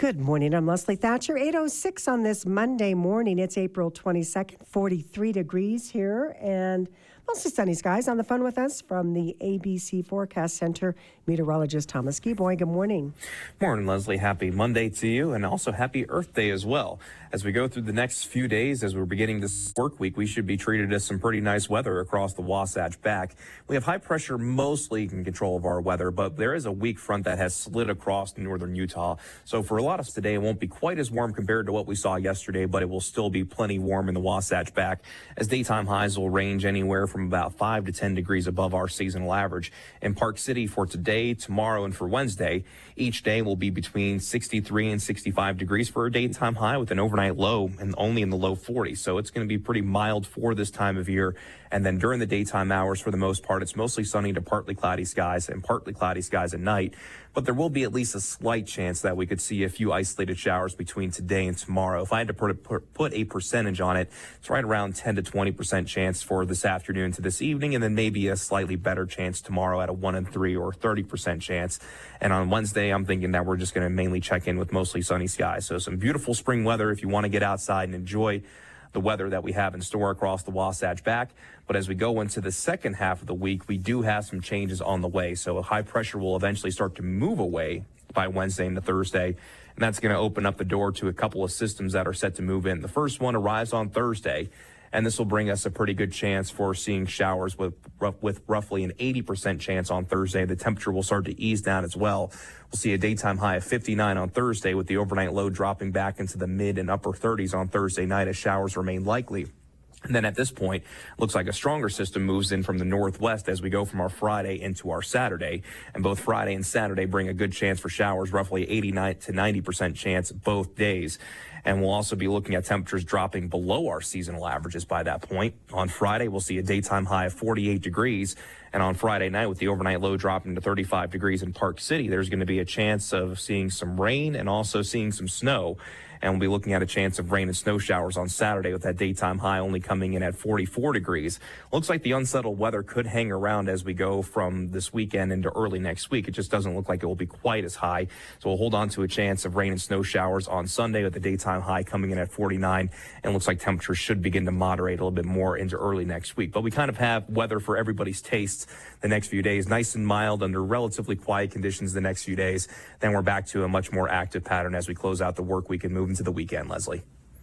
Good morning. I'm Leslie Thatcher. 8:06 on this Monday morning. It's April 22nd, 43 degrees here, and mostly sunny skies. On the phone with us from the ABC Forecast Center, meteorologist Thomas Gieboy. Good morning. Morning, Leslie. Happy Monday to you, and also happy Earth Day as well. As we go through the next few days, as we're beginning this work week, we should be treated to some pretty nice weather across the Wasatch Back. We have high pressure mostly in control of our weather, but there is a weak front that has slid across northern Utah. So for a lot of us today, it won't be quite as warm compared to what we saw yesterday, but it will still be plenty warm in the Wasatch Back, as daytime highs will range anywhere from about 5 to 10 degrees above our seasonal average. In Park City for today, tomorrow, and for Wednesday, each day will be between 63 and 65 degrees for a daytime high, with an overnight low and only in the low 40s. So it's going to be pretty mild for this time of year. And then during the daytime hours, for the most part, it's mostly sunny to partly cloudy skies and partly cloudy skies at night. But there will be at least a slight chance that we could see a few isolated showers between today and tomorrow. If I had to put a percentage on it, it's right around 10 to 20% chance for this afternoon to this evening, and then maybe a slightly better chance tomorrow at a 1 in 3 or 30% chance. And on Wednesday, I'm thinking that we're just going to mainly check in with mostly sunny skies. So some beautiful spring weather if you want to get outside and enjoy the weather that we have in store across the Wasatch Back. But as we go into the second half of the week, we do have some changes on the way. So high pressure will eventually start to move away by Wednesday into Thursday, and that's going to open up the door to a couple of systems that are set to move in. The first one arrives on Thursday, and this will bring us a pretty good chance for seeing showers with roughly an 80% chance on Thursday. The temperature will start to ease down as well. We'll see a daytime high of 59 on Thursday, with the overnight low dropping back into the mid and upper 30s on Thursday night as showers remain likely. And then at this point, it looks like a stronger system moves in from the northwest as we go from our Friday into our Saturday. And both Friday and Saturday bring a good chance for showers, roughly 89 to 90% chance both days. And we'll also be looking at temperatures dropping below our seasonal averages by that point. On Friday, we'll see a daytime high of 48 degrees. And on Friday night, with the overnight low dropping to 35 degrees in Park City, there's going to be a chance of seeing some rain and also seeing some snow. And we'll be looking at a chance of rain and snow showers on Saturday, with that daytime high only coming in at 44 degrees. Looks like the unsettled weather could hang around as we go from this weekend into early next week. It just doesn't look like it will be quite as high. So we'll hold on to a chance of rain and snow showers on Sunday, with the daytime high coming in at 49. And looks like temperatures should begin to moderate a little bit more into early next week. But we kind of have weather for everybody's tastes the next few days. Nice and mild under relatively quiet conditions the next few days. Then we're back to a much more active pattern as we close out the work week and move into the weekend, Leslie.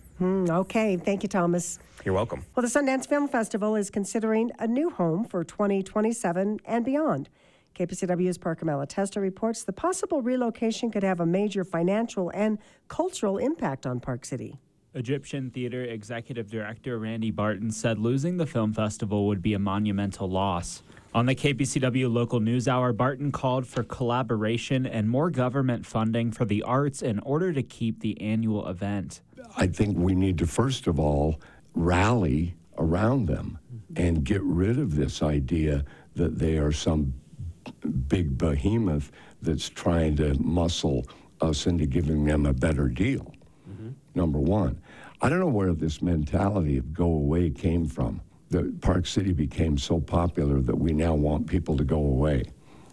Okay. Thank you, Thomas. You're welcome. Well, the Sundance Film Festival is considering a new home for 2027 and beyond. KPCW's Parker Malatesta reports the possible relocation could have a major financial and cultural impact on Park City. Egyptian Theater Executive Director Randy Barton said losing the film festival would be a monumental loss. On the KPCW Local News Hour, Barton called for collaboration and more government funding for the arts in order to keep the annual event. I think we need to, first of all, rally around them and get rid of this idea that they are some big behemoth that's trying to muscle us into giving them a better deal. Number one. I don't know where this mentality of go away came from. The Park City became so popular that we now want people to go away.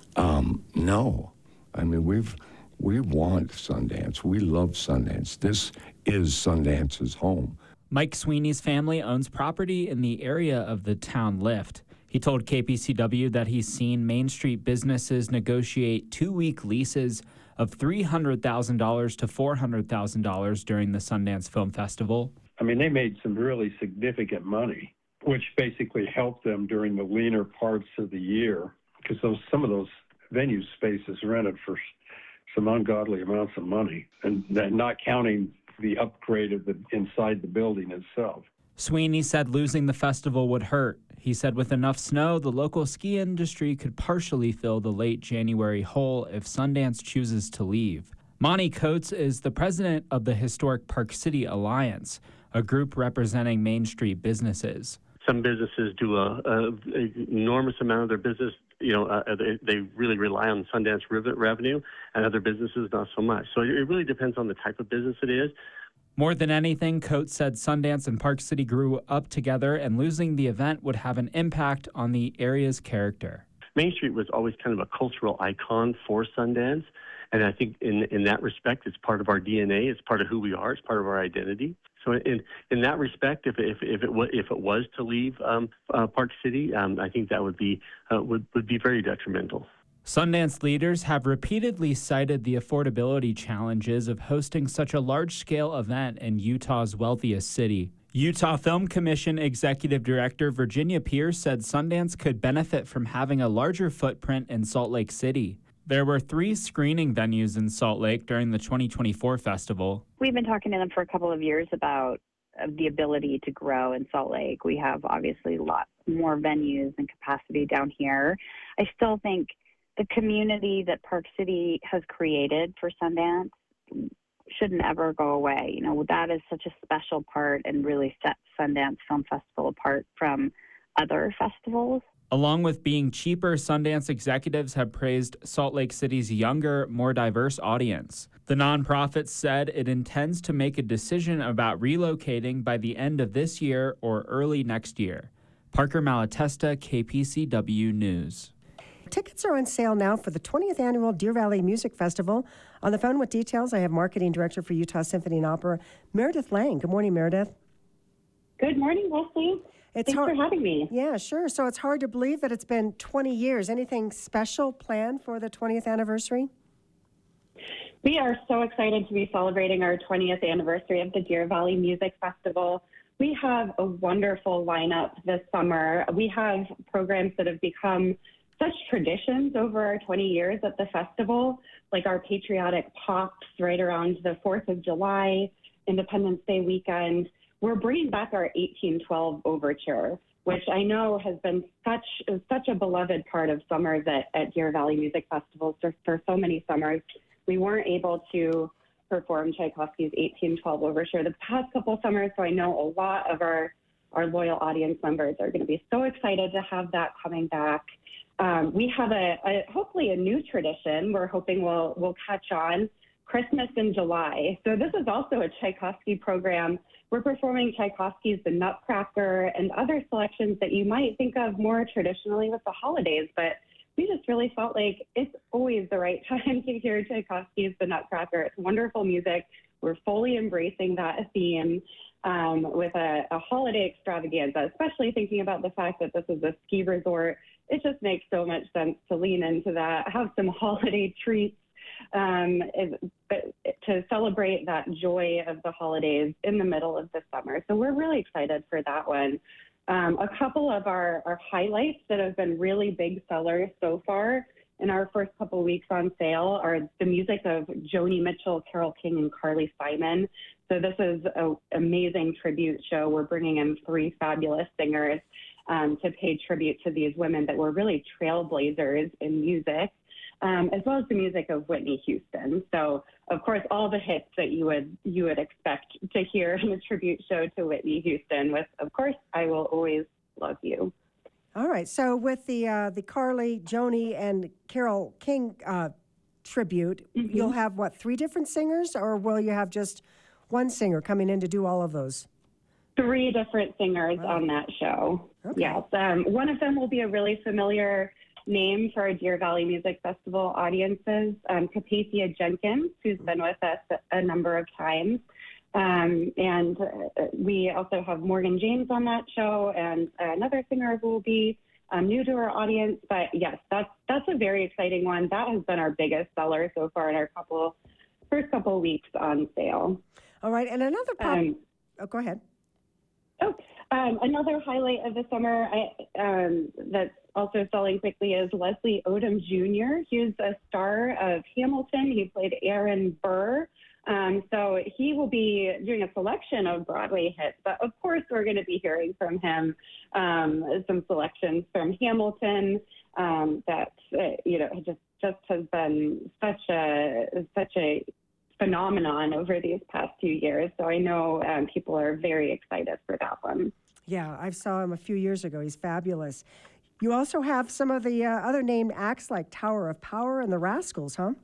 No. I mean, we want Sundance. We love Sundance. This is Sundance's home. Mike Sweeney's family owns property in the area of the town lift. He told KPCW that he's seen Main Street businesses negotiate 2-week leases of $300,000 to $400,000 during the Sundance Film Festival. I mean, they made some really significant money, which basically helped them during the leaner parts of the year, because some of those venue spaces rented for some ungodly amounts of money, and not counting the upgrade of the inside the building itself. Sweeney said losing the festival would hurt. He said with enough snow, the local ski industry could partially fill the late January hole if Sundance chooses to leave. Monty Coates is the president of the Historic Park City Alliance, a group representing Main Street businesses. Some businesses do an enormous amount of their business. They really rely on Sundance revenue, and other businesses not so much. So it really depends on the type of business it is. More than anything, Coates said Sundance and Park City grew up together, and losing the event would have an impact on the area's character. Main Street was always kind of a cultural icon for Sundance, And I think in that respect, it's part of our DNA. It's part of who we are. It's part of our identity. So in that respect, if it was to leave Park City, I think that would be very detrimental. Sundance leaders have repeatedly cited the affordability challenges of hosting such a large-scale event in Utah's wealthiest city. Utah Film Commission Executive Director Virginia Pierce said Sundance could benefit from having a larger footprint in Salt Lake City. There were 3 screening venues in Salt Lake during the 2024 festival. We've been talking to them for a couple of years about the ability to grow in Salt Lake. We have obviously lots more venues and capacity down here. I still think the community that Park City has created for Sundance shouldn't ever go away. You know, that is such a special part and really sets Sundance Film Festival apart from other festivals. Along with being cheaper, Sundance executives have praised Salt Lake City's younger, more diverse audience. The nonprofit said it intends to make a decision about relocating by the end of this year or early next year. Parker Malatesta, KPCW News. Tickets are on sale now for the 20th annual Deer Valley Music Festival. On the phone with details, I have Marketing Director for Utah Symphony and Opera, Meredith Lang. Good morning, Meredith. Good morning, Leslie. Thanks for having me. Yeah, sure. So it's hard to believe that it's been 20 years. Anything special planned for the 20th anniversary? We are so excited to be celebrating our 20th anniversary of the Deer Valley Music Festival. We have a wonderful lineup this summer. We have programs that have become such traditions over our 20 years at the festival, like our patriotic pops right around the 4th of July, Independence Day weekend. We're bringing back our 1812 Overture, which I know has been such a beloved part of summers at Deer Valley Music Festivals for so many summers. We weren't able to perform Tchaikovsky's 1812 Overture the past couple summers, so I know a lot of our loyal audience members are going to be so excited to have that coming back. We have hopefully a new tradition. We're hoping we'll catch on, Christmas in July. So this is also a Tchaikovsky program. We're performing Tchaikovsky's The Nutcracker and other selections that you might think of more traditionally with the holidays, but we just really felt like it's always the right time to hear Tchaikovsky's The Nutcracker. It's wonderful music. We're fully embracing that theme with a holiday extravaganza, especially thinking about the fact that this is a ski resort. It just makes so much sense to lean into that, have some holiday treats to celebrate that joy of the holidays in the middle of the summer. So we're really excited for that one. A couple of our highlights that have been really big sellers so far in our first couple weeks on sale are the music of Joni Mitchell, Carole King, and Carly Simon. So this is an amazing tribute show. We're bringing in 3 fabulous singers to pay tribute to these women that were really trailblazers in music, as well as the music of Whitney Houston. So, of course, all the hits that you would expect to hear in a tribute show to Whitney Houston with, of course, I Will Always Love You. All right. So with the Carly, Joni, and Carole King tribute, you'll have, 3 different singers, or will you have just one singer coming in to do all of those? 3 different singers on that show. Okay. Yes. One of them will be a really familiar name for our Deer Valley Music Festival audiences, Capacia Jenkins, who's been with us a number of times. And we also have Morgan James on that show, and another singer who will be new to our audience. But yes, that's a very exciting one. That has been our biggest seller so far in our first couple weeks on sale. All right, and another go ahead. Another highlight of the summer that's also selling quickly is Leslie Odom Jr. He's a star of Hamilton. He played Aaron Burr. So he will be doing a selection of Broadway hits, but of course we're going to be hearing from him some selections from Hamilton that just has been such a phenomenon over these past few years. So I know people are very excited for that one. Yeah, I saw him a few years ago. He's fabulous. You also have some of the other named acts like Tower of Power and the Rascals, huh?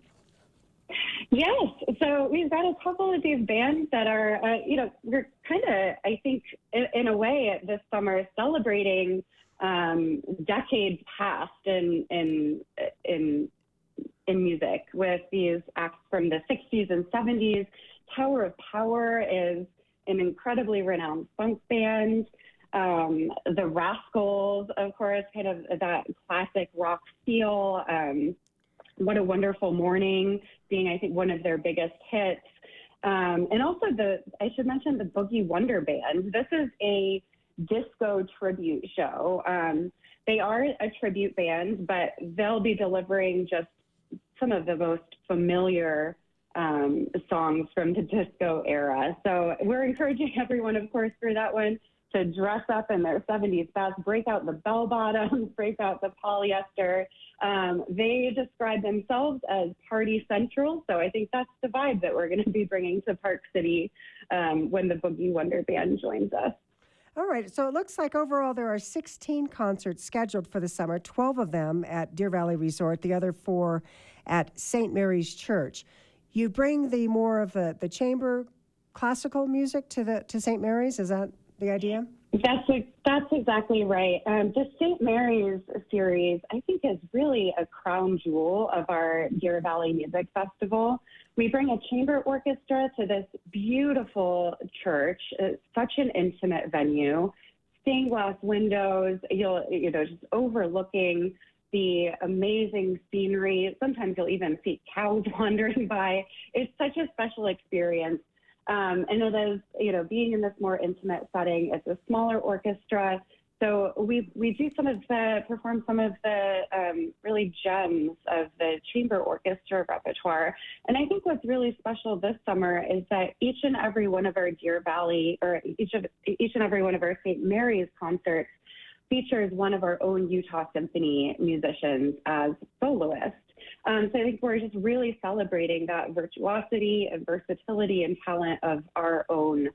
Yes. So we've got a couple of these bands that are, we're kind of, I think, in a way this summer celebrating decades past in in music with these acts from the 60s and 70s. Tower of Power is an incredibly renowned funk band. The Rascals, of course, kind of that classic rock feel. What a Wonderful Morning being, I think, one of their biggest hits. And also I should mention the Boogie Wonder Band. This is a disco tribute show. They are a tribute band, but they'll be delivering just some of the most familiar songs from the disco era. So we're encouraging everyone, of course, for that one to dress up in their 70s best, break out the bell bottoms, break out the polyester. They describe themselves as party central, so I think that's the vibe that we're going to be bringing to Park City when the Boogie Wonder Band joins us. All right, so it looks like overall there are 16 concerts scheduled for the summer, 12 of them at Deer Valley Resort, the other 4 at St. Mary's Church. You bring the more of the chamber classical music to St. Mary's, is that the idea? That's exactly right. The St. Mary's series, I think, is really a crown jewel of our Deer Valley Music Festival. We bring a chamber orchestra to this beautiful church. It's such an intimate venue. Stained glass windows, just overlooking the amazing scenery. Sometimes you'll even see cows wandering by. It's such a special experience. And it is, being in this more intimate setting, it's a smaller orchestra. So we do perform some of the really gems of the chamber orchestra repertoire. And I think what's really special this summer is that each and every one of our Deer Valley, or each and every one of our St. Mary's concerts features one of our own Utah Symphony musicians as soloists. So I think we're just really celebrating that virtuosity and versatility and talent of our own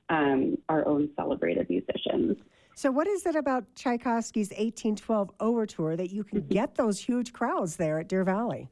celebrated musicians. So what is it about Tchaikovsky's 1812 Overture that you can get those huge crowds there at Deer Valley?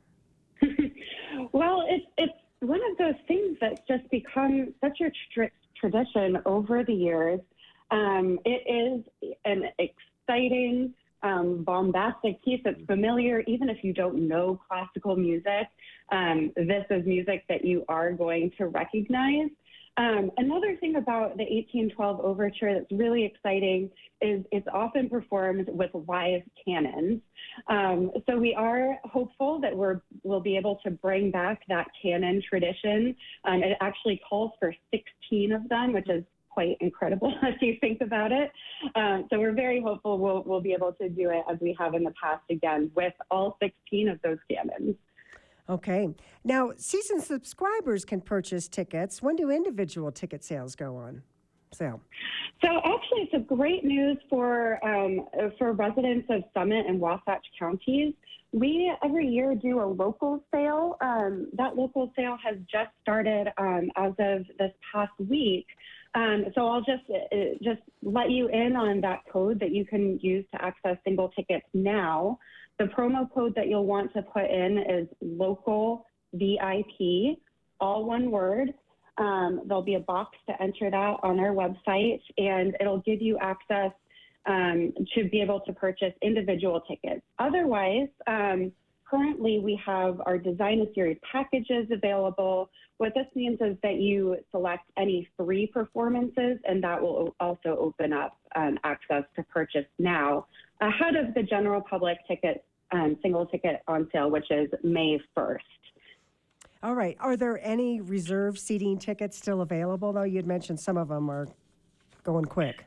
Well, it's one of those things that's just become such a tradition over the years. It is an exciting, bombastic piece that's familiar, even if you don't know classical music. This is music that you are going to recognize. Another thing about the 1812 Overture that's really exciting is it's often performed with live cannons. So we are hopeful that we'll be able to bring back that cannon tradition. It actually calls for 16 of them, which is quite incredible if you think about it. So we're very hopeful we'll be able to do it as we have in the past again with all 16 of those cannons. Okay. Now, season subscribers can purchase tickets. When do individual ticket sales go on sale? So actually, it's a great news for residents of Summit and Wasatch counties. We every year do a local sale. That local sale has just started as of this past week. So I'll just let you in on that code that you can use to access single tickets now. The promo code that you'll want to put in is local VIP, all one word. There'll be a box to enter that on our website, and it'll give you access to be able to purchase individual tickets. Otherwise, currently we have our Design a Series packages available. What this means is that you select any 3 performances, and that will also open up access to purchase now ahead of the general public ticket, single ticket on sale, which is May 1st. All right. Are there any reserved seating tickets still available, though? You'd mentioned some of them are going quick.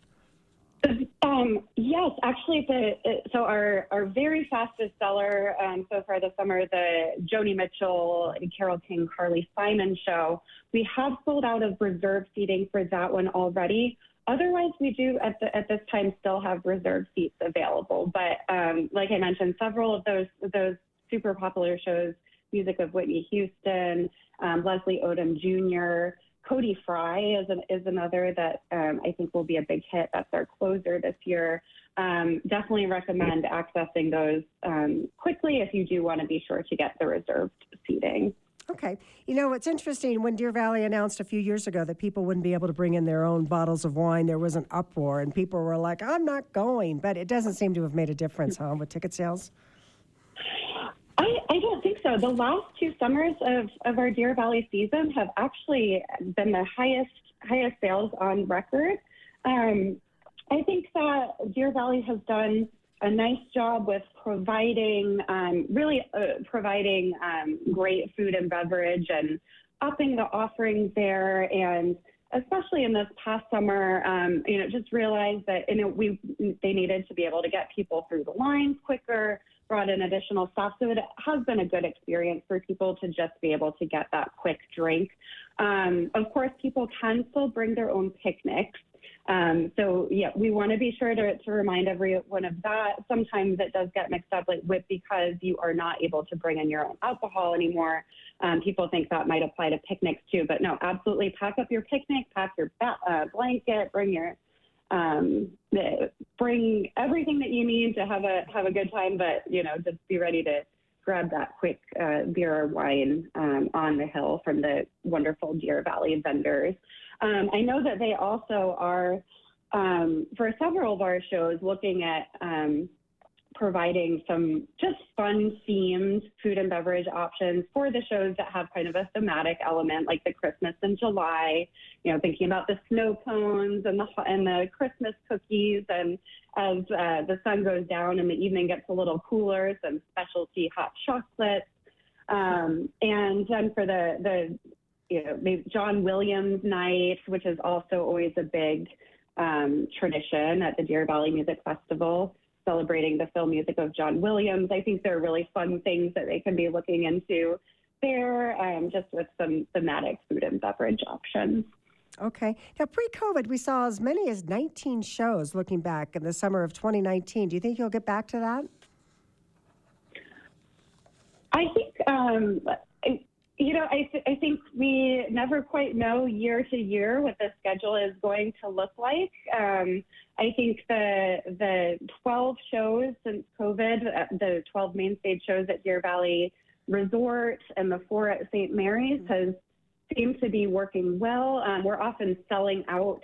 Yes, actually, so our very fastest seller so far this summer, the Joni Mitchell, Carole King, Carly Simon show, we have sold out of reserved seating for that one already. Otherwise, we do at this time still have reserved seats available. But like I mentioned, several of those super popular shows, music of Whitney Houston, Leslie Odom Jr., Cody Fry is another that I think will be a big hit. That's our closer this year. Definitely recommend accessing those quickly if you do want to be sure to get the reserved seating. Okay. You know, it's interesting. When Deer Valley announced a few years ago that people wouldn't be able to bring in their own bottles of wine, there was an uproar, and people were like, I'm not going. But it doesn't seem to have made a difference, huh, with ticket sales? I don't think so. The last two summers of our Deer Valley season have actually been the highest sales on record. I think that Deer Valley has done a nice job with providing great food and beverage and upping the offerings there. And especially in this past summer, just realized that they needed to be able to get people through the lines quicker, brought in additional staff. So it has been a good experience for people to just be able to get that quick drink. Of course, people can still bring their own picnics. We want to be sure to remind everyone of that. Sometimes it does get mixed up because you are not able to bring in your own alcohol anymore. People think that might apply to picnics too, but no, absolutely pack up your picnic, pack your blanket, bring everything that you need to have a good time, but just be ready to grab that quick beer or wine on the hill from the wonderful Deer Valley vendors. I know that they also are, for several of our shows, looking at providing some just fun themed food and beverage options for the shows that have kind of a thematic element, like the Christmas in July, thinking about the snow cones and the Christmas cookies. And as the sun goes down and the evening gets a little cooler, some specialty hot chocolates. And then for the maybe John Williams night, which is also always a big tradition at the Deer Valley Music Festival, celebrating the film music of John Williams. I think there are really fun things that they can be looking into there, just with some thematic food and beverage options. Okay. Now, pre-COVID, we saw as many as 19 shows looking back in the summer of 2019. Do you think you'll get back to that? I think, I think we never quite know year to year what the schedule is going to look like. I think the 12 shows since COVID, the 12 main stage shows at Deer Valley Resort and the 4 at St. Mary's has seemed to be working well. We're often selling out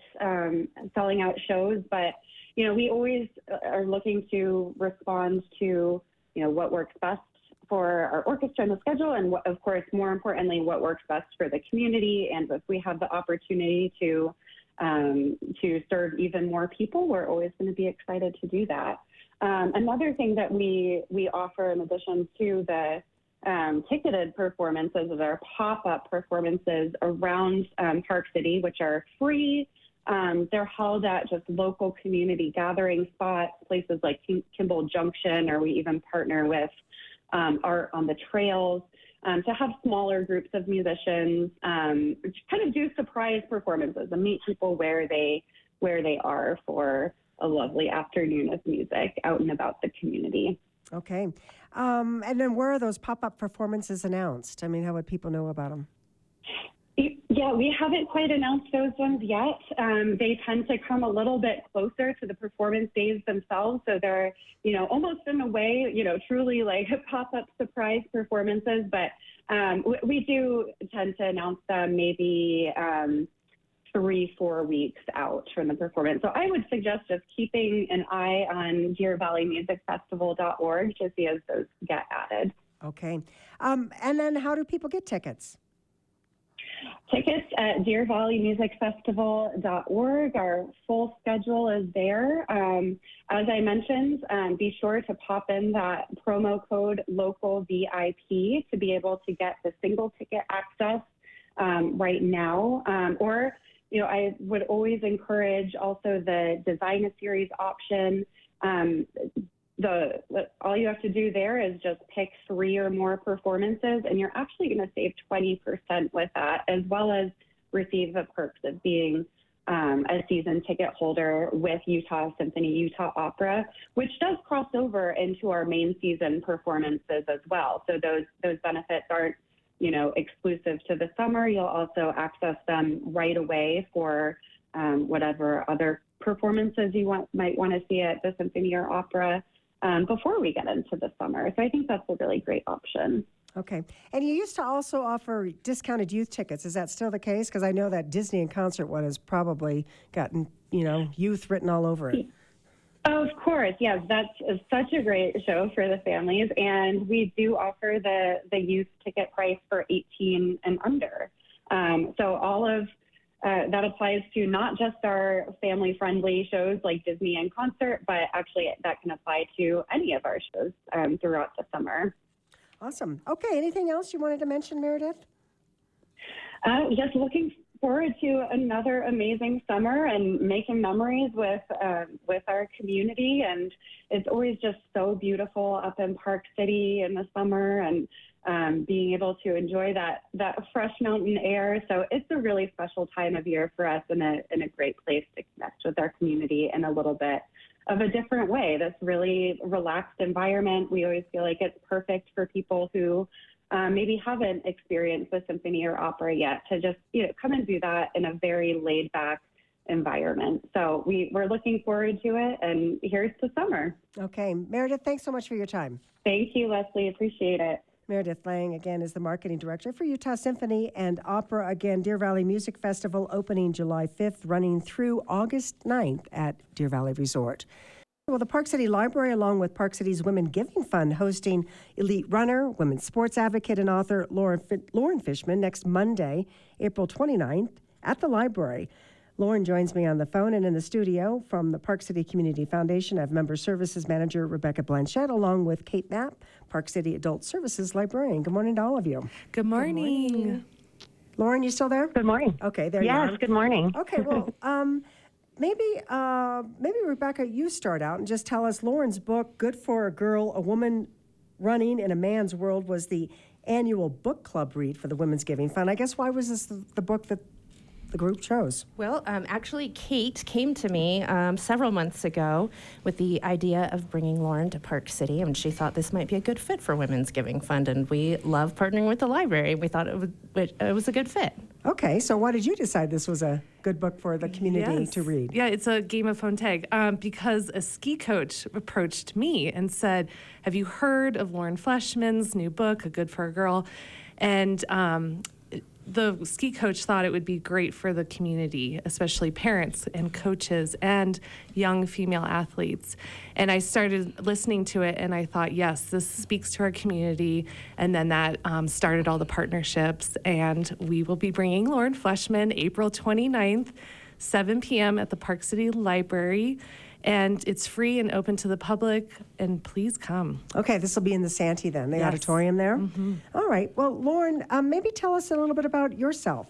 shows, but we always are looking to respond to what works best for our orchestra and the schedule, and of course, more importantly, what works best for the community. And if we have the opportunity to serve even more people, we're always going to be excited to do that. Another thing that we offer in addition to the ticketed performances is our pop-up performances around Park City, which are free. They're held at just local community gathering spots, places like Kimball Junction, or we even partner with Art on the Trails to have smaller groups of musicians kind of do surprise performances and meet people where they are for a lovely afternoon of music out and about the community. Okay. And then where are those pop-up performances announced? I mean, how would people know about them? Yeah, we haven't quite announced those ones yet. They tend to come a little bit closer to the performance days themselves. So they're, almost in a way, truly like pop-up surprise performances. But we do tend to announce them maybe 3-4 weeks out from the performance. So I would suggest just keeping an eye on DeerValleyMusicFestival.org to see as those get added. Okay. And then how do people get tickets? Tickets at DeerValleyMusicFestival.org. Our full schedule is there. As I mentioned, be sure to pop in that promo code LOCALVIP to be able to get the single ticket access right now. Or, I would always encourage also the Design a Series option. All you have to do there is just pick 3 or more performances, and you're actually going to save 20% with that, as well as receive the perks of being a season ticket holder with Utah Symphony, Utah Opera, which does cross over into our main season performances as well. So those benefits aren't, exclusive to the summer. You'll also access them right away for whatever other performances you might want to see at the Symphony or Opera. Before we get into the summer. So I think that's a really great option. Okay. And you used to also offer discounted youth tickets. Is that still the case? Because I know that Disney in Concert one has probably gotten, youth written all over it. Of course, yes. That's such a great show for the families, and we do offer the youth ticket price for 18 and under. So all of that applies to not just our family-friendly shows like Disney in Concert, but actually that can apply to any of our shows throughout the summer. Awesome. Okay, anything else you wanted to mention, Meredith? Just looking forward to another amazing summer and making memories with our community. And it's always just so beautiful up in Park City in the summer, and being able to enjoy that fresh mountain air. So it's a really special time of year for us, and a great place to connect with our community in a little bit of a different way. This really relaxed environment. We always feel like it's perfect for people who maybe haven't experienced the symphony or opera yet, to just come and do that in a very laid back environment. So we're looking forward to it, and here's the summer. Okay, Meredith, thanks so much for your time. Thank you, Leslie. Appreciate it. Meredith Lang, again, is the marketing director for Utah Symphony and Opera. Again, Deer Valley Music Festival opening July 5th, running through August 9th at Deer Valley Resort. Well, the Park City Library, along with Park City's Women Giving Fund, hosting elite runner, women's sports advocate, and author Lauren Fishman next Monday, April 29th, at the library. Lauren joins me on the phone and in the studio from the Park City Community Foundation. I have Member Services Manager Rebecca Blanchette, along with Kate Knapp, Park City Adult Services Librarian. Good morning to all of you. Good morning. Good morning. Lauren, you still there? Good morning. Okay, there you are. Yes, good morning. Okay, well, maybe Rebecca, you start out and just tell us. Lauren's book, Good for a Girl, A Woman Running in a Man's World, was the annual book club read for the Women's Giving Fund. I guess, why was this the book that the group chose? Well, actually, Kate came to me several months ago with the idea of bringing Lauren to Park City, and she thought this might be a good fit for Women's Giving Fund, and we love partnering with the library. We thought it was a good fit. Okay, so why did you decide this was a good book for the community to read? Yeah, it's a game of phone tag because a ski coach approached me and said, have you heard of Lauren Fleshman's new book, A Good for a Girl? And the ski coach thought it would be great for the community, especially parents and coaches and young female athletes. And I started listening to it, and I thought, yes, this speaks to our community. And then that started all the partnerships. And we will be bringing Lauren Fleshman April 29th, 7 p.m. at the Park City Library. And it's free and open to the public, and please come. Okay, this will be in the Santee then, the auditorium there? Mm-hmm. All right. Well, Lauren, maybe tell us a little bit about yourself.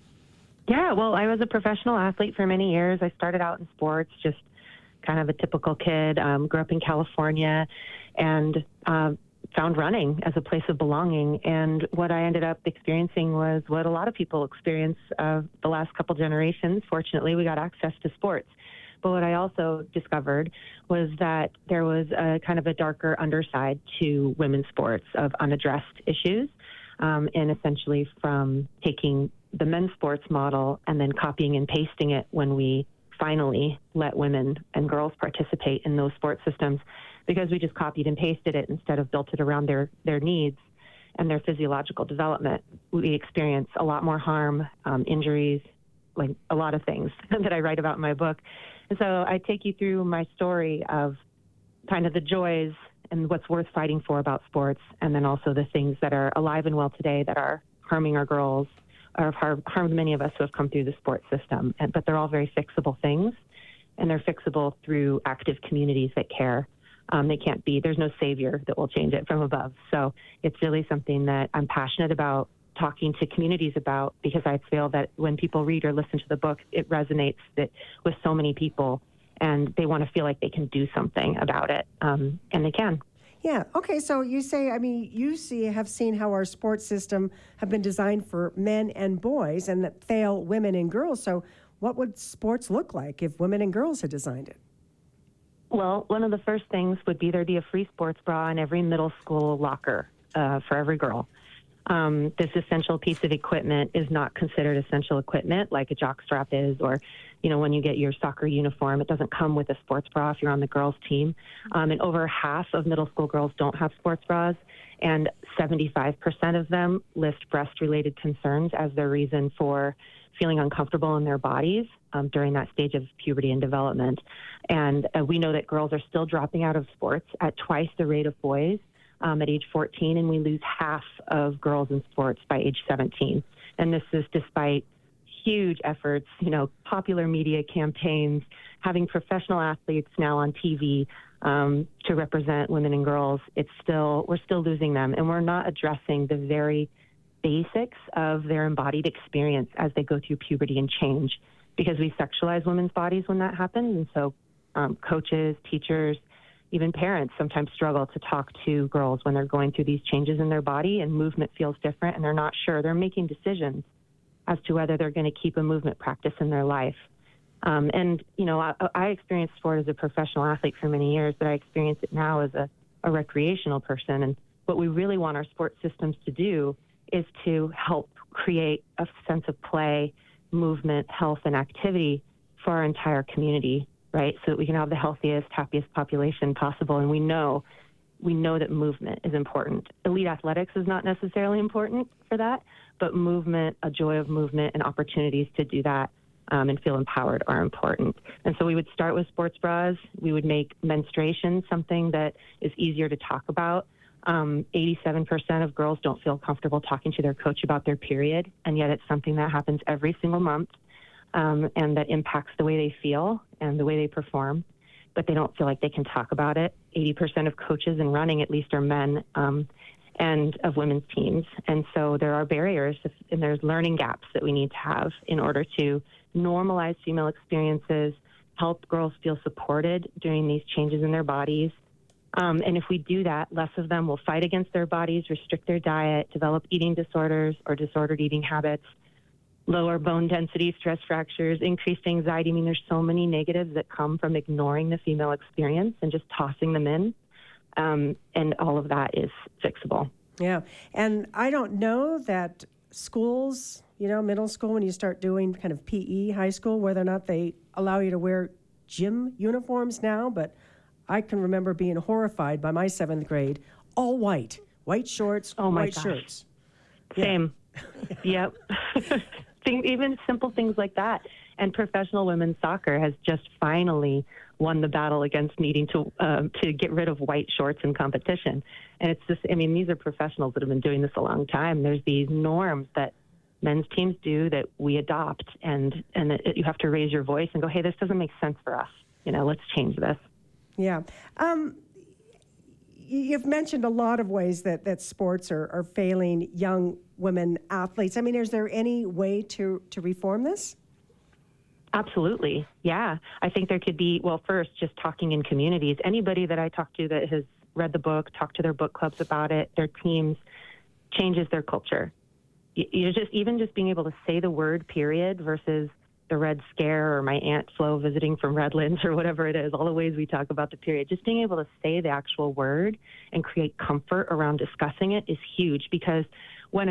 Yeah, well, I was a professional athlete for many years. I started out in sports, just kind of a typical kid, grew up in California, and found running as a place of belonging. And what I ended up experiencing was what a lot of people experience the last couple generations. Fortunately, we got access to sports. But what I also discovered was that there was a kind of a darker underside to women's sports of unaddressed issues, and essentially from taking the men's sports model and then copying and pasting it when we finally let women and girls participate in those sports systems, because we just copied and pasted it instead of built it around their needs and their physiological development. We experience a lot more harm, injuries, like a lot of things that I write about in my book. And so I take you through my story of kind of the joys and what's worth fighting for about sports, and then also the things that are alive and well today that are harming our girls, or have harmed many of us who have come through the sports system. But they're all very fixable things, and they're fixable through active communities that care. There's no savior that will change it from above. So it's really something that I'm passionate about talking to communities about, because I feel that when people read or listen to the book, it resonates with so many people, and they want to feel like they can do something about it, and they can. Yeah. Okay. So you say, have seen how our sports system have been designed for men and boys and that fail women and girls. So what would sports look like if women and girls had designed it? Well, one of the first things would be there'd be a free sports bra in every middle school locker for every girl. This essential piece of equipment is not considered essential equipment like a jockstrap is, or, when you get your soccer uniform, it doesn't come with a sports bra if you're on the girls' team. And over half of middle school girls don't have sports bras. and 75% of them list breast-related concerns as their reason for feeling uncomfortable in their bodies during that stage of puberty and development. And we know that girls are still dropping out of sports at twice the rate of boys at age 14, and we lose half of girls in sports by age 17. And this is despite huge efforts, popular media campaigns, having professional athletes now on TV to represent women and girls. We're still losing them, and we're not addressing the very basics of their embodied experience as they go through puberty and change, because we sexualize women's bodies when that happens. And so coaches, teachers, even parents sometimes struggle to talk to girls when they're going through these changes in their body and movement feels different and they're not sure. They're making decisions as to whether they're going to keep a movement practice in their life. I experienced sport as a professional athlete for many years, but I experience it now as a recreational person. And what we really want our sports systems to do is to help create a sense of play, movement, health, and activity for our entire community, right? So that we can have the healthiest, happiest population possible. And we know that movement is important. Elite athletics is not necessarily important for that, but movement, a joy of movement, and opportunities to do that and feel empowered are important. And so we would start with sports bras. We would make menstruation something that is easier to talk about. 87% of girls don't feel comfortable talking to their coach about their period, and yet it's something that happens every single month and that impacts the way they feel and the way they perform, but they don't feel like they can talk about it. 80% of coaches in running, at least, are men and of women's teams. And so there are barriers and there's learning gaps that we need to have in order to normalize female experiences, help girls feel supported during these changes in their bodies. And if we do that, less of them will fight against their bodies, restrict their diet, develop eating disorders or disordered eating habits, lower bone density, stress fractures, increased anxiety. I mean, there's so many negatives that come from ignoring the female experience and just tossing them in. And all of that is fixable. Yeah. And I don't know that schools, middle school, when you start doing kind of PE, high school, whether or not they allow you to wear gym uniforms now, but I can remember being horrified by my 7th grade, all white shorts, white shirts. Same. Yep. Even simple things like that. And professional women's soccer has just finally won the battle against needing to get rid of white shorts in competition. And it's just, these are professionals that have been doing this a long time. There's these norms that men's teams do that we adopt, and you have to raise your voice and go, hey, this doesn't make sense for us. Let's change this. Yeah. You've mentioned a lot of ways that sports are failing young women athletes. Is there any way to reform this? Absolutely. Yeah. I think there could be, first, just talking in communities. Anybody that I talk to that has read the book, talked to their book clubs about it, their teams, changes their culture. Even just being able to say the word period versus the Red Scare or my Aunt Flo visiting from Redlands or whatever it is, all the ways we talk about the period, just being able to say the actual word and create comfort around discussing it is huge, because when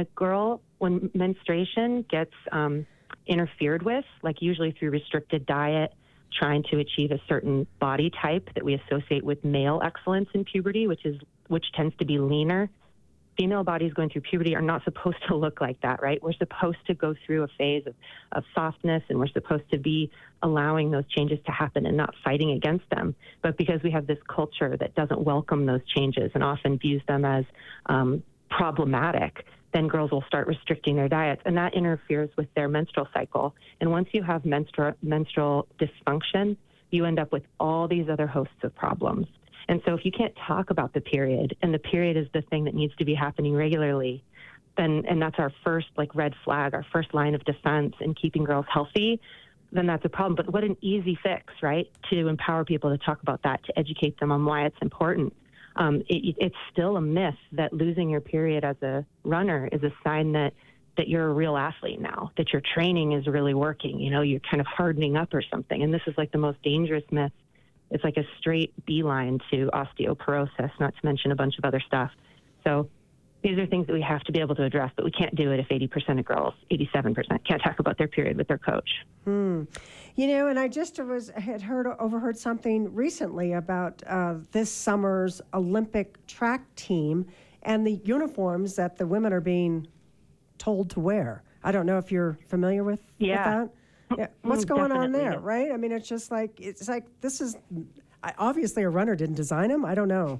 menstruation gets interfered with, like usually through restricted diet, trying to achieve a certain body type that we associate with male excellence in puberty, which tends to be leaner. Female bodies going through puberty are not supposed to look like that, right? We're supposed to go through a phase of softness, and we're supposed to be allowing those changes to happen and not fighting against them. But because we have this culture that doesn't welcome those changes and often views them as problematic, then girls will start restricting their diets, and that interferes with their menstrual cycle. And once you have menstrual dysfunction, you end up with all these other hosts of problems. And so if you can't talk about the period, and the period is the thing that needs to be happening regularly, and that's our first red flag, our first line of defense in keeping girls healthy, then that's a problem. But what an easy fix, right? To empower people to talk about that, to educate them on why it's important. It's still a myth that losing your period as a runner is a sign that you're a real athlete now, that your training is really working. You're kind of hardening up or something. And this is the most dangerous myth. It's like a straight beeline to osteoporosis, not to mention a bunch of other stuff. So these are things that we have to be able to address, but we can't do it if 80% of girls, 87%, can't talk about their period with their coach. And I just overheard something recently about this summer's Olympic track team, and the uniforms that the women are being told to wear. I don't know if you're familiar with that. Yeah. What's going on there, right? I mean, it's just like, this is, obviously a runner didn't design them. I don't know.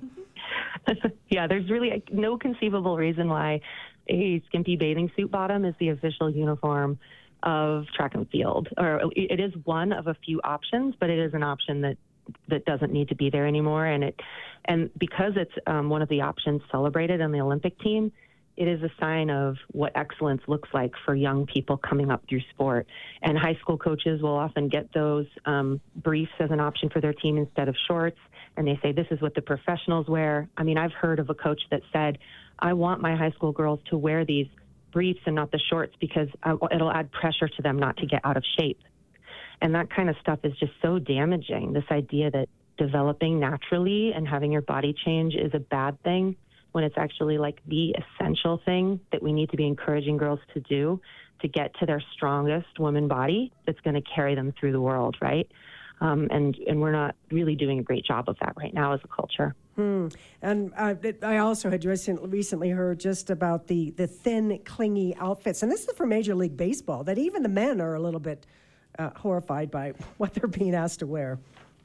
Yeah, there's really no conceivable reason why a skimpy bathing suit bottom is the official uniform of track and field. Or it is one of a few options, but it is an option that doesn't need to be there anymore. And because it's one of the options celebrated on the Olympic team, it is a sign of what excellence looks like for young people coming up through sport. And high school coaches will often get those briefs as an option for their team instead of shorts. And they say, this is what the professionals wear. I mean, I've heard of a coach that said, I want my high school girls to wear these briefs and not the shorts because it'll add pressure to them not to get out of shape. And that kind of stuff is just so damaging. This idea that developing naturally and having your body change is a bad thing, when it's actually like the essential thing that we need to be encouraging girls to do to get to their strongest woman body that's going to carry them through the world, right? And we're not really doing a great job of that right now as a culture. And I also had recently heard just about the thin, clingy outfits. And this is for Major League Baseball, that even the men are a little bit horrified by what they're being asked to wear.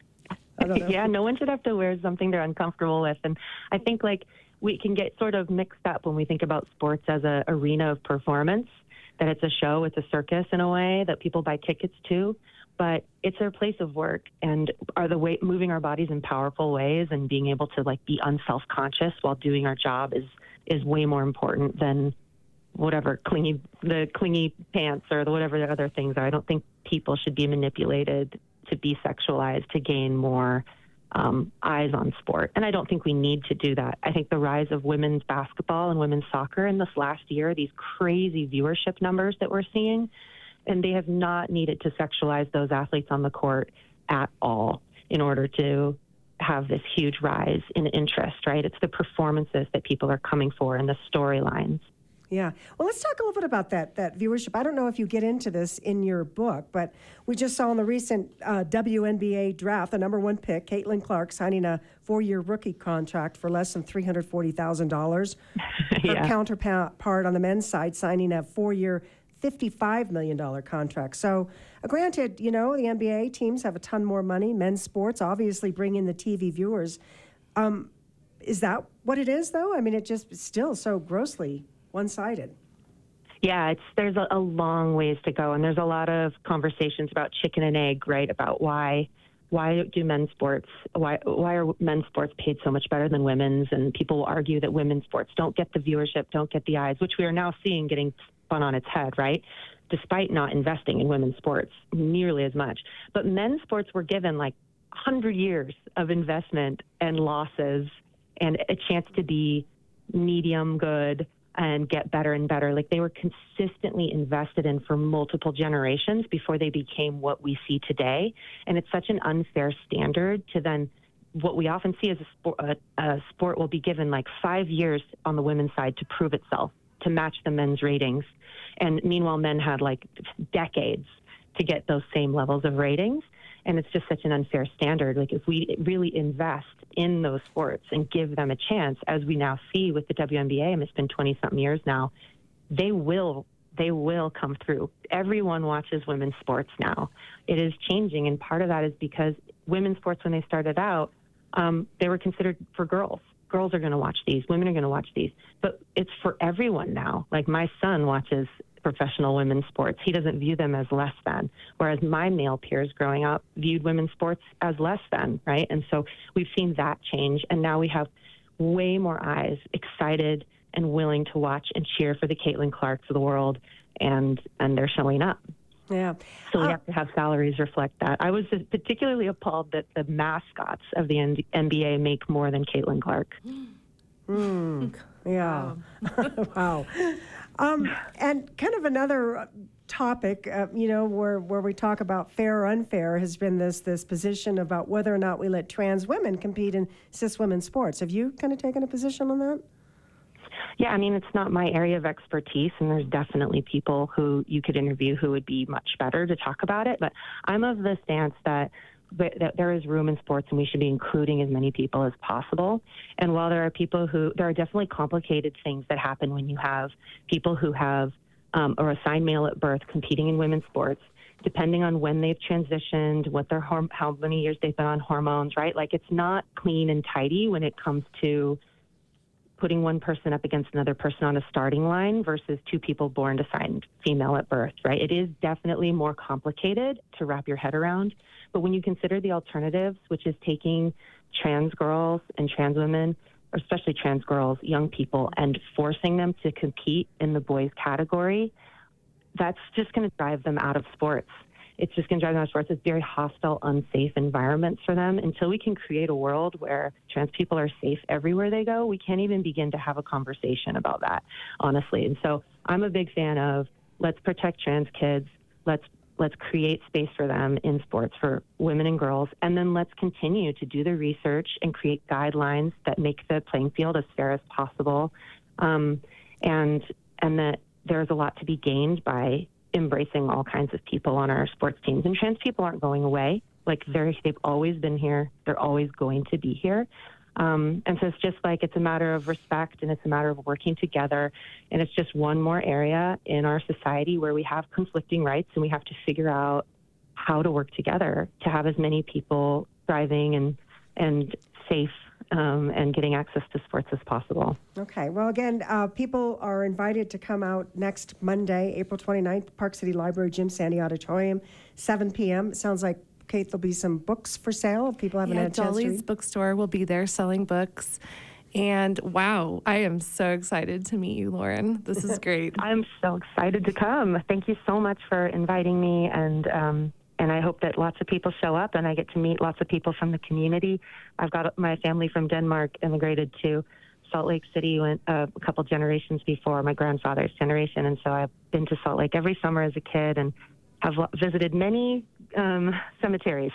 I don't know. Yeah, no one should have to wear something they're uncomfortable with. And I think we can get sort of mixed up when we think about sports as an arena of performance, that it's a show, it's a circus in a way that people buy tickets to, but it's our place of work, and moving our bodies in powerful ways and being able to be unself-conscious while doing our job is way more important than whatever the clingy pants or whatever the other things are. I don't think people should be manipulated to be sexualized to gain more eyes on sport. And I don't think we need to do that. I think the rise of women's basketball and women's soccer in this last year, these crazy viewership numbers that we're seeing, and they have not needed to sexualize those athletes on the court at all in order to have this huge rise in interest, right? It's the performances that people are coming for and the storylines. Yeah. Well, let's talk a little bit about that viewership. I don't know if you get into this in your book, but we just saw in the recent WNBA draft, the number one pick, Caitlin Clark, signing a 4-year rookie contract for less than $340,000. Her counterpart on the men's side signing a 4-year, $55 million contract. So granted, the NBA teams have a ton more money. Men's sports obviously bring in the TV viewers. Is that what it is, though? I mean, it just still so grossly one-sided. Yeah, there's a long ways to go, and there's a lot of conversations about chicken and egg, right? About why do men's sports, why are men's sports paid so much better than women's? And people will argue that women's sports don't get the viewership, don't get the eyes, which we are now seeing getting spun on its head, right? Despite not investing in women's sports nearly as much. But men's sports were given 100 years of investment and losses and a chance to be medium good and get better and better. They were consistently invested in for multiple generations before they became what we see today. And it's such an unfair standard to then what we often see as a sport will be given 5 years on the women's side to prove itself, to match the men's ratings. And meanwhile, men had decades to get those same levels of ratings. And it's just such an unfair standard. If we really invest in those sports and give them a chance, as we now see with the WNBA, and it's been 20-something years now, they will come through. Everyone watches women's sports now. It is changing, and part of that is because women's sports, when they started out, they were considered for girls. Girls are going to watch these. Women are going to watch these. But it's for everyone now. My son watches professional women's sports. He doesn't view them as less than, whereas my male peers growing up viewed women's sports as less than, right? And so we've seen that change, and now we have way more eyes excited and willing to watch and cheer for the Caitlin Clarks of the world, and they're showing up. Yeah. So we have to have salaries reflect that. I was particularly appalled that the mascots of the NBA make more than Caitlin Clark. Yeah. Wow. And kind of another topic, where we talk about fair or unfair has been this position about whether or not we let trans women compete in cis women's sports. Have you kind of taken a position on that? Yeah, I mean, it's not my area of expertise, and there's definitely people who you could interview who would be much better to talk about it. But I'm of the stance that that there is room in sports, and we should be including as many people as possible. And while there are definitely complicated things that happen when you have people who have or assigned male at birth competing in women's sports, depending on when they've transitioned, how many years they've been on hormones, right? Like, it's not clean and tidy when it comes to putting one person up against another person on a starting line versus two people born assigned female at birth, right? It is definitely more complicated to wrap your head around. But when you consider the alternatives, which is taking trans girls and trans women, or especially trans girls, young people, and forcing them to compete in the boys category, that's just going to drive them out of sports. It's just going to drive them out of sports. It's very hostile, unsafe environments for them. Until we can create a world where trans people are safe everywhere they go, we can't even begin to have a conversation about that, honestly. And so I'm a big fan of, let's protect trans kids. Let's create space for them in sports for women and girls. And then let's continue to do the research and create guidelines that make the playing field as fair as possible. And that there's a lot to be gained by embracing all kinds of people on our sports teams. And trans people aren't going away. Like, they've always been here. They're always going to be here. And so it's just like, it's a matter of respect, and it's a matter of working together. And it's just one more area in our society where we have conflicting rights, and we have to figure out how to work together to have as many people thriving and safe and getting access to sports as possible. Okay. Well, again, people are invited to come out next Monday, April 29th, Park City Library, Jim Sandy Auditorium, 7 p.m. It sounds like, Kate, there'll be some books for sale if people haven't had a chance to Dolly's read. Bookstore will be there selling books. And wow, I am so excited to meet you, Lauren. This is great. I'm so excited to come. Thank you so much for inviting me, and I hope that lots of people show up and I get to meet lots of people from the community. I've got my family from Denmark immigrated to Salt Lake City a couple generations before my grandfather's generation, and so I've been to Salt Lake every summer as a kid and have visited many cemeteries.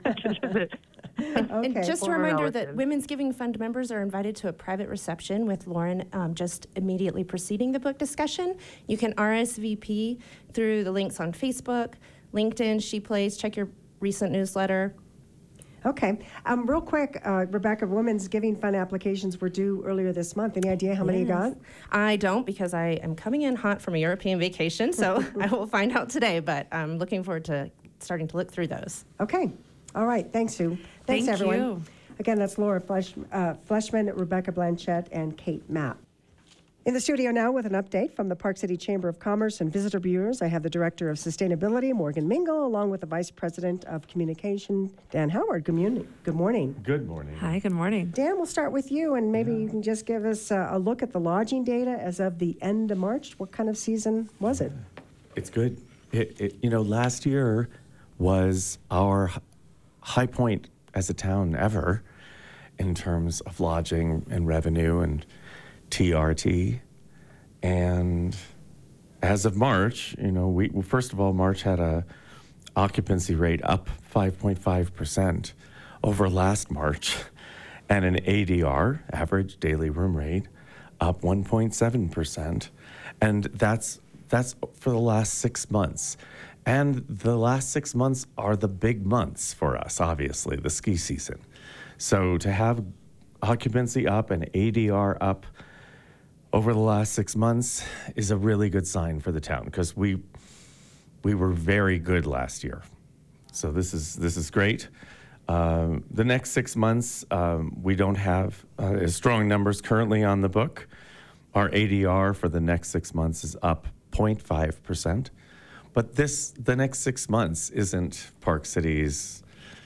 Okay. And just a Former reminder relatives. that Women's Giving Fund members are invited to a private reception with Lauren just immediately preceding the book discussion. You can RSVP through the links on Facebook, LinkedIn, She Plays. Check your recent newsletter. Okay. Real quick, Rebecca, Women's Giving Fund applications were due earlier this month. Any idea how many you got? I don't, because I am coming in hot from a European vacation, so I will find out today, but I'm looking forward to starting to look through those. Okay. All right. Thanks, Sue. Thanks, Thank everyone. you. Again, that's Laura Fleshman, Rebecca Blanchette, and Kate Mapp. In the studio now with an update from the Park City Chamber of Commerce and Visitor Bureaus, I have the Director of Sustainability, Morgan Mingle, along with the Vice President of Communication, Dan Howard. Good morning. Good morning. Hi, good morning. Dan, we'll start with you, and maybe you can just give us a look at the lodging data as of the end of March. What kind of season was it? It's good. Last year was our high point as a town ever in terms of lodging and revenue and TRT. And as of March, first of all, March had a occupancy rate up 5.5% over last March, and an ADR, average daily room rate, up 1.7%. And that's for the last 6 months. And the last 6 months are the big months for us, obviously, the ski season. So to have occupancy up and ADR up over the last 6 months is a really good sign for the town, because we were very good last year. So this is great. The next 6 months, we don't have as strong numbers currently on the book. Our ADR for the next 6 months is up 0.5%. But the next 6 months isn't Park City's,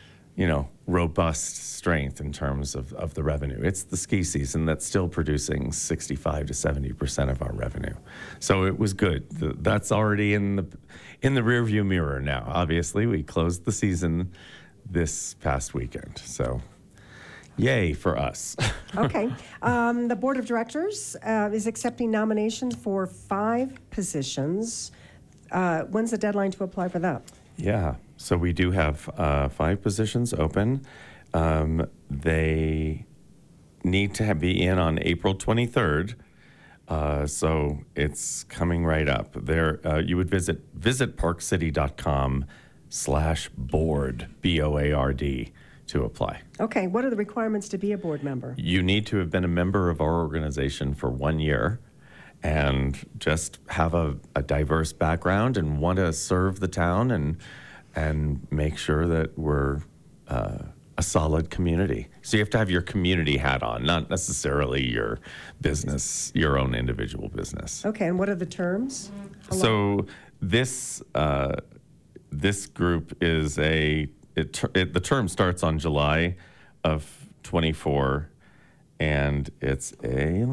robust strength in terms of the revenue. It's the ski season that's still producing 65 to 70% of our revenue. So it was good. That's already in the rearview mirror now. Obviously, we closed the season this past weekend. So yay for us. Okay. The Board of Directors is accepting nominations for 5 positions. When's the deadline to apply for that? Yeah, so we do have 5 positions open. They need to be in on April 23rd, so it's coming right up. There, you would visit parkcity.com www.parkcity.org/board, BOARD, to apply. Okay, what are the requirements to be a board member? You need to have been a member of our organization for 1 year and just have a diverse background and want to serve the town and make sure that we're a solid community. So you have to have your community hat on, not necessarily your business, your own individual business. Okay, and what are the terms? So this group is the term starts on July of 24, and it's a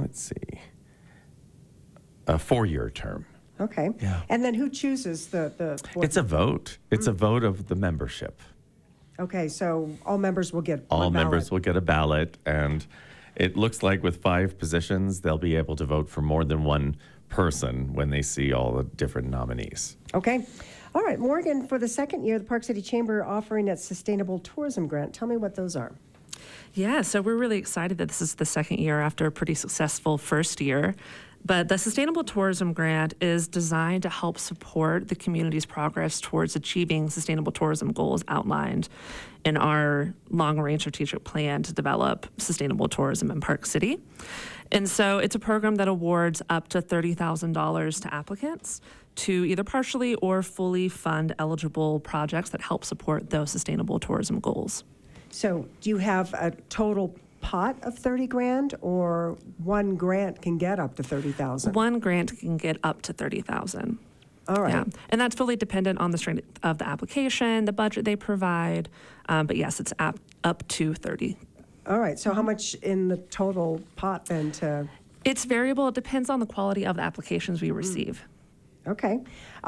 4-year term. Okay. Yeah. And then who chooses the board? It's a vote. It's a vote of the membership. Okay, so all members will get All one members ballot. will get a ballot, and it looks like with 5 positions, they'll be able to vote for more than one person when they see all the different nominees. Okay. All right, Morgan, for the second year, the Park City Chamber offering its Sustainable Tourism Grant. Tell me what those are. Yeah, so we're really excited that this is the second year after a pretty successful first year. But the Sustainable Tourism Grant is designed to help support the community's progress towards achieving sustainable tourism goals outlined in our long-range strategic plan to develop sustainable tourism in Park City. And so it's a program that awards up to $30,000 to applicants to either partially or fully fund eligible projects that help support those sustainable tourism goals. So do you have a total pot of 30 grand, or one grant can get up to 30,000? One grant can get up to 30,000. All right. Yeah. And that's fully dependent on the strength of the application, the budget they provide. But yes, it's up to 30. All right. So how much in the total pot then to? It's variable. It depends on the quality of the applications we receive. Okay.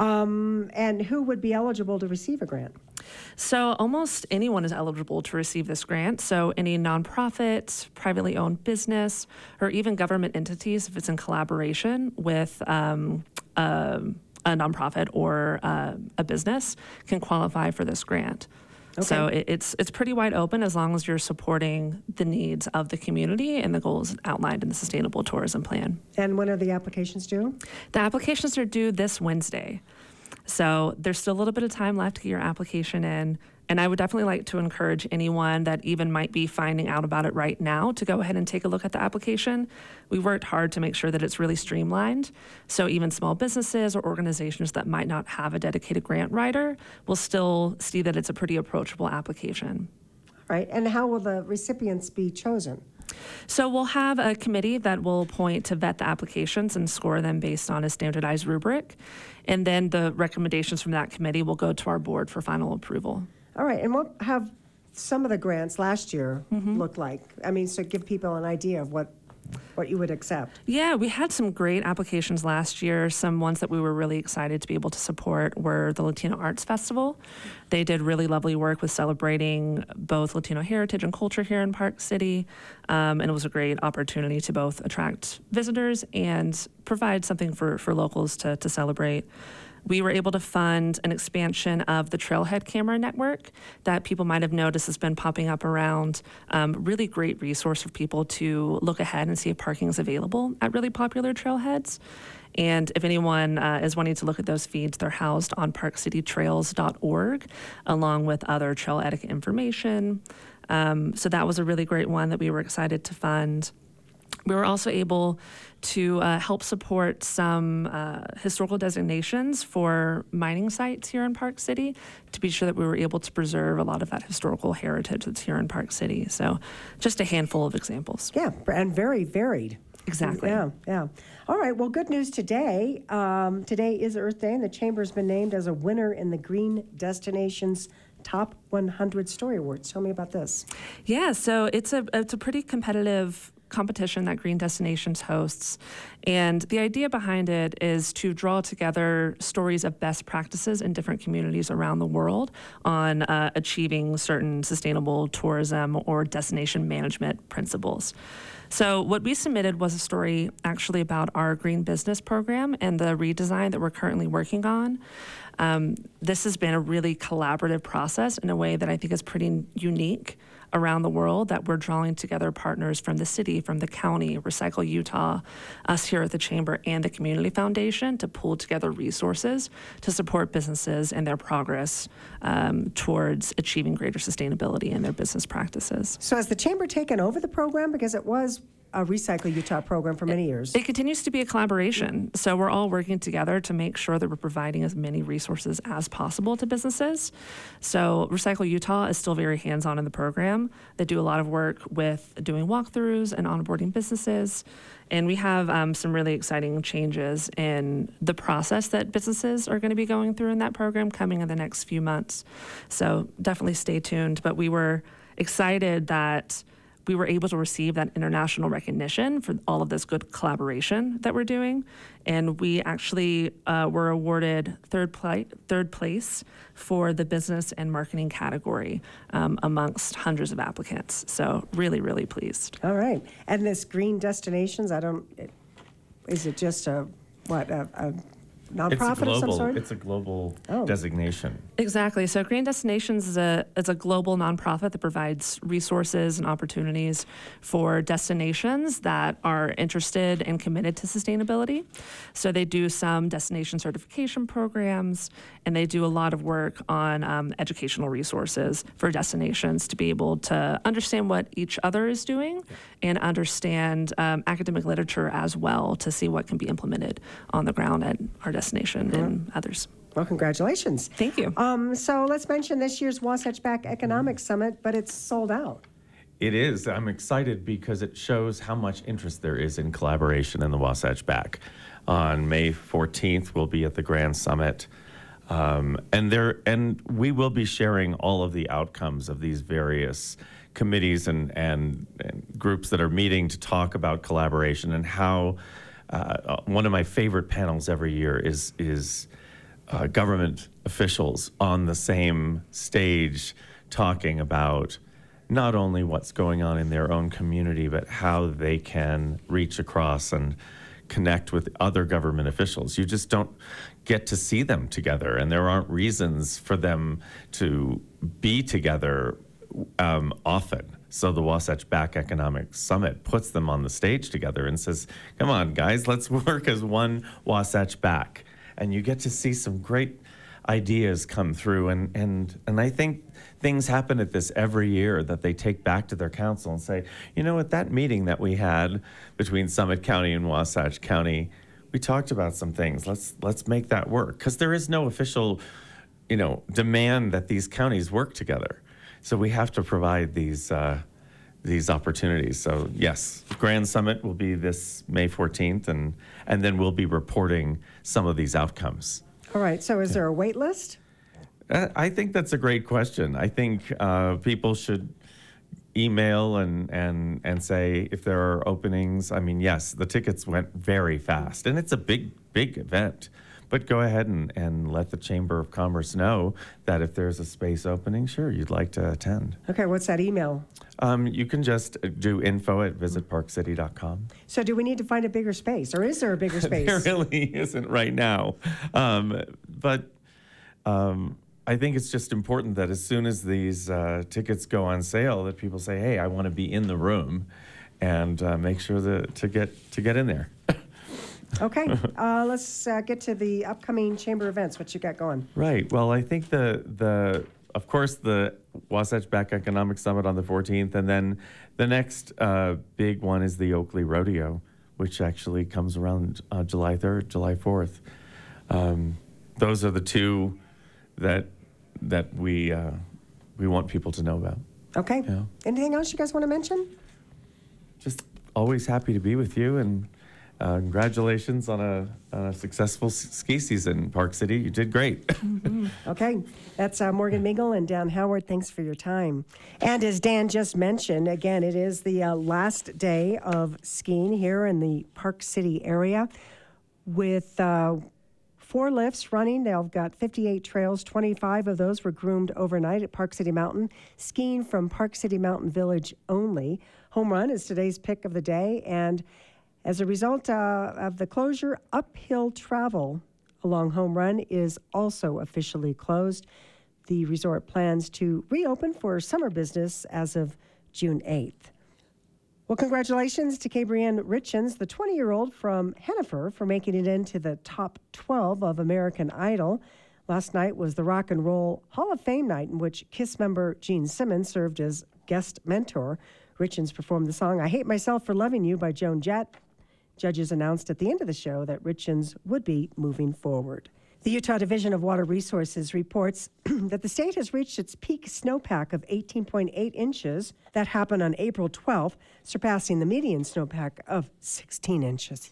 And who would be eligible to receive a grant? So almost anyone is eligible to receive this grant. So any nonprofit, privately owned business, or even government entities, if it's in collaboration with a nonprofit or a business, can qualify for this grant. Okay. So it's pretty wide open as long as you're supporting the needs of the community and the goals outlined in the Sustainable Tourism Plan. And when are the applications due? The applications are due this Wednesday. So there's still a little bit of time left to get your application in. And I would definitely like to encourage anyone that even might be finding out about it right now to go ahead and take a look at the application. We worked hard to make sure that it's really streamlined. So even small businesses or organizations that might not have a dedicated grant writer will still see that it's a pretty approachable application. All right. And how will the recipients be chosen? So we'll have a committee that will appoint to vet the applications and score them based on a standardized rubric. And then the recommendations from that committee will go to our board for final approval. All right. And what have some of the grants last year looked like? I mean, so give people an idea of what you would accept. Yeah, we had some great applications last year. Some ones that we were really excited to be able to support were the Latino Arts Festival. They did really lovely work with celebrating both Latino heritage and culture here in Park City. And it was a great opportunity to both attract visitors and provide something for locals to celebrate. We were able to fund an expansion of the Trailhead Camera Network that people might have noticed has been popping up around. Really great resource for people to look ahead and see if parking is available at really popular trailheads. And if anyone is wanting to look at those feeds, they're housed on parkcitytrails.org, along with other trail etiquette information. So that was a really great one that we were excited to fund. We were also able to help support some historical designations for mining sites here in Park City to be sure that we were able to preserve a lot of that historical heritage that's here in Park City. So just a handful of examples. Yeah, and very varied. Exactly. Yeah. All right, well, good news today. Today is Earth Day, and the Chamber's been named as a winner in the Green Destinations Top 100 Story Awards. Tell me about this. Yeah, so it's a pretty competitive competition that Green Destinations hosts. And the idea behind it is to draw together stories of best practices in different communities around the world on achieving certain sustainable tourism or destination management principles. So what we submitted was a story actually about our green business program and the redesign that we're currently working on. This has been a really collaborative process in a way that I think is pretty unique. around the world that we're drawing together partners from the city, from the county, Recycle Utah, us here at the Chamber, and the Community Foundation to pull together resources to support businesses and their progress towards achieving greater sustainability in their business practices. So has the Chamber taken over the program? Because it was a Recycle Utah program for many years. It continues to be a collaboration. So we're all working together to make sure that we're providing as many resources as possible to businesses. So Recycle Utah is still very hands-on in the program. They do a lot of work with doing walkthroughs and onboarding businesses. And we have some really exciting changes in the process that businesses are going to be going through in that program coming in the next few months. So definitely stay tuned. But we were excited that we were able to receive that international recognition for all of this good collaboration that we're doing. And we actually were awarded third place for the business and marketing category amongst hundreds of applicants. So really, really pleased. All right. And this Green Destinations, is it just a nonprofit of some sort? It's a global designation. Exactly. So Green Destinations is a global nonprofit that provides resources and opportunities for destinations that are interested and committed to sustainability. So they do some destination certification programs, and they do a lot of work on educational resources for destinations to be able to understand what each other is doing and understand academic literature as well to see what can be implemented on the ground at our destination and others. Well, congratulations. Thank you. So let's mention this year's Wasatch Back Economic Summit, but it's sold out. It is. I'm excited because it shows how much interest there is in collaboration in the Wasatch On May 14th, we'll be at the Grand Summit. And we will be sharing all of the outcomes of these various committees and groups that are meeting to talk about collaboration and how one of my favorite panels every year is government officials on the same stage talking about not only what's going on in their own community, but how they can reach across and connect with other government officials. You just don't get to see them together, and there aren't reasons for them to be together often. So the Wasatch Back Economic Summit puts them on the stage together and says, come on, guys, let's work as one Wasatch Back. And you get to see some great ideas come through. And I think things happen at this every year that they take back to their council and say, you know, at that meeting that we had between Summit County and Wasatch County, we talked about some things. Let's make that work. Because there is no official, demand that these counties work together. So we have to provide these opportunities. So yes, Grand Summit will be this May 14th, and then we'll be reporting some of these outcomes. All right. So is there a wait list? I think that's a great question. I think people should email and say if there are openings. I mean, yes, the tickets went very fast, and it's a big event. But go ahead and let the Chamber of Commerce know that if there's a space opening, sure, you'd like to attend. Okay, what's that email? You can just do info@visitparkcity.com. So do we need to find a bigger space, or is there a bigger space? There really isn't right now. But I think it's just important that as soon as these tickets go on sale, that people say, hey, I want to be in the room, and make sure to get in there. Okay, let's get to the upcoming Chamber events. What you got going? Right. Well, I think of course, the Wasatch Back Economic Summit on the 14th, and then the next big one is the Oakley Rodeo, which actually comes around July 3rd, July 4th. Those are the two that we want people to know about. Okay. Yeah. Anything else you guys want to mention? Just always happy to be with you, and congratulations on a successful ski season, Park City. You did great. Mm-hmm. Okay, that's Morgan Mingle and Dan Howard. Thanks for your time. And as Dan just mentioned, again, it is the last day of skiing here in the Park City area with 4 lifts running. They've got 58 trails. 25 of those were groomed overnight at Park City Mountain. Skiing from Park City Mountain Village only. Home Run is today's pick of the day, and as a result of the closure, uphill travel along Home Run is also officially closed. The resort plans to reopen for summer business as of June 8th. Well, congratulations to Cabrienne Richens, the 20-year-old from Hennifer, for making it into the top 12 of American Idol. Last night was the Rock and Roll Hall of Fame night in which KISS member Gene Simmons served as guest mentor. Richens performed the song I Hate Myself for Loving You by Joan Jett. Judges announced at the end of the show that Richens would be moving forward. The Utah Division of Water Resources reports that the state has reached its peak snowpack of 18.8 inches. That happened on April 12th, surpassing the median snowpack of 16 inches.